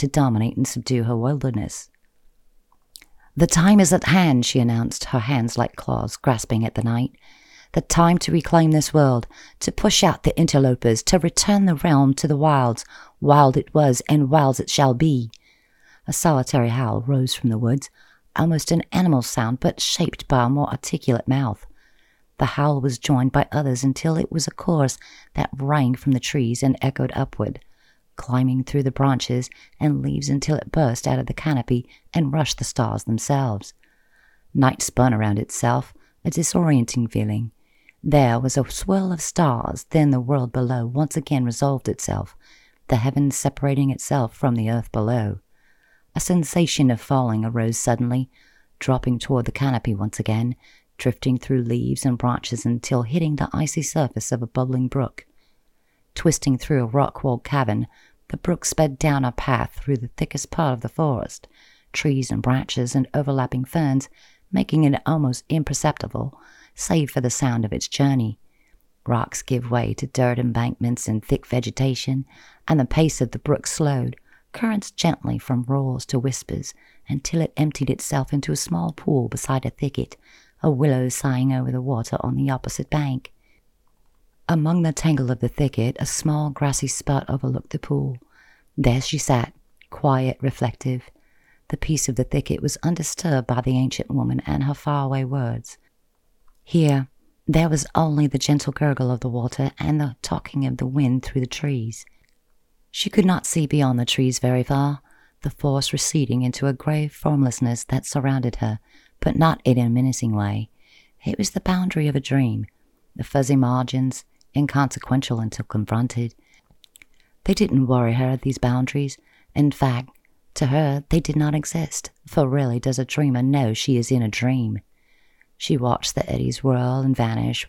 to dominate and subdue her wilderness. "The time is at hand," she announced, her hands like claws grasping at the night. "The time to reclaim this world, to push out the interlopers, to return the realm to the wilds. Wild it was, and wilds it shall be." A solitary howl rose from the woods, almost an animal sound, but shaped by a more articulate mouth. The howl was joined by others until it was a chorus that rang from the trees and echoed upward, climbing through the branches and leaves until it burst out of the canopy and rushed the stars themselves. Night spun around itself, a disorienting feeling. There was a swirl of stars, then the world below once again resolved itself, the heavens separating itself from the earth below. A sensation of falling arose suddenly, dropping toward the canopy once again, drifting through leaves and branches until hitting the icy surface of a bubbling brook. Twisting through a rock-walled cavern, the brook sped down a path through the thickest part of the forest, trees and branches and overlapping ferns making it almost imperceptible, save for the sound of its journey. Rocks give way to dirt embankments and thick vegetation, and the pace of the brook slowed, currents gently from roars to whispers, until it emptied itself into a small pool beside a thicket, a willow sighing over the water on the opposite bank. Among the tangle of the thicket, a small grassy spot overlooked the pool. There she sat, quiet, reflective. The peace of the thicket was undisturbed by the ancient woman and her faraway words. Here, there was only the gentle gurgle of the water and the talking of the wind through the trees. She could not see beyond the trees very far, the forest receding into a grey formlessness that surrounded her, but not in a menacing way. It was the boundary of a dream, the fuzzy margins, inconsequential until confronted. They didn't worry her, these boundaries. In fact, to her, they did not exist, for rarely does a dreamer know she is in a dream. She watched the eddies whirl and vanish,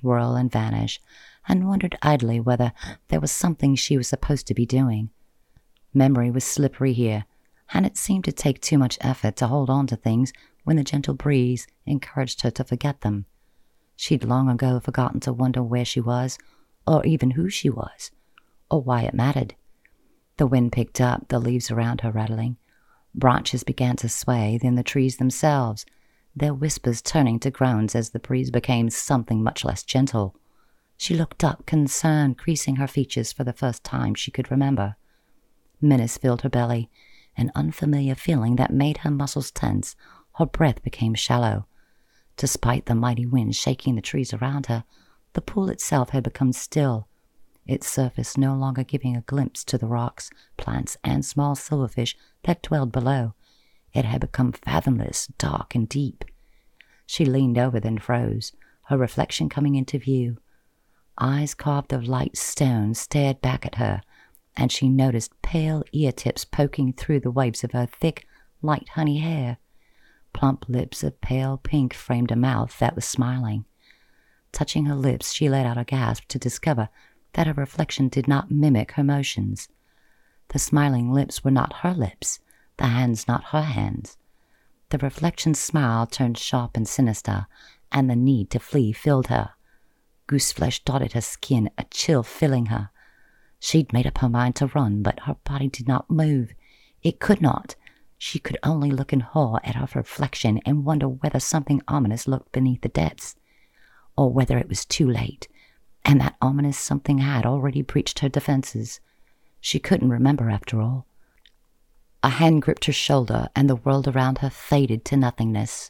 and wondered idly whether there was something she was supposed to be doing. Memory was slippery here, and it seemed to take too much effort to hold on to things when the gentle breeze encouraged her to forget them. She'd long ago forgotten to wonder where she was, or even who she was, or why it mattered. The wind picked up, the leaves around her rattling. Branches began to sway, then the trees themselves, their whispers turning to groans as the breeze became something much less gentle. She looked up, concern creasing her features for the first time she could remember. Menace filled her belly, an unfamiliar feeling that made her muscles tense. Her breath became shallow. Despite the mighty wind shaking the trees around her, the pool itself had become still, its surface no longer giving a glimpse to the rocks, plants, and small silverfish that dwelled below. It had become fathomless, dark, and deep. She leaned over, then froze, her reflection coming into view. Eyes carved of light stone stared back at her, and she noticed pale ear-tips poking through the waves of her thick, light honey hair. Plump lips of pale pink framed a mouth that was smiling. Touching her lips, she let out a gasp to discover that her reflection did not mimic her motions. The smiling lips were not her lips, the hands not her hands. The reflection's smile turned sharp and sinister, and the need to flee filled her. Gooseflesh dotted her skin, a chill filling her. She'd made up her mind to run, but her body did not move. It could not. She could only look in awe at her reflection and wonder whether something ominous lurked beneath the depths, or whether it was too late, and that ominous something had already breached her defenses. She couldn't remember after all. A hand gripped her shoulder, and the world around her faded to nothingness.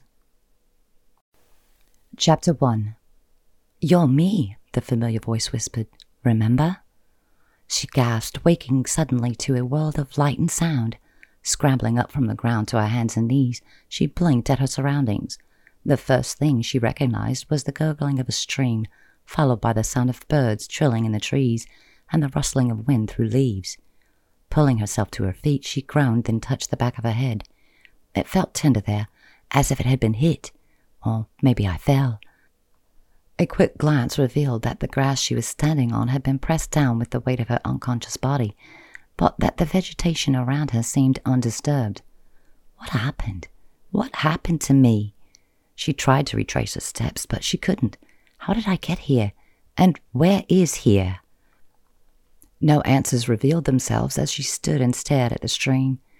Chapter 1. "You're me," the familiar voice whispered. "Remember?" She gasped, waking suddenly to a world of light and sound. Scrambling up from the ground to her hands and knees, she blinked at her surroundings. The first thing she recognized was the gurgling of a stream, followed by the sound of birds trilling in the trees and the rustling of wind through leaves. Pulling herself to her feet, she groaned, then touched the back of her head. It felt tender there, as if it had been hit. Or maybe I fell. A quick glance revealed that the grass she was standing on had been pressed down with the weight of her unconscious body, but that the vegetation around her seemed undisturbed. What happened? What happened to me? She tried to retrace her steps, but she couldn't. How did I get here? And where is here? No answers revealed themselves as she stood and stared at the stream.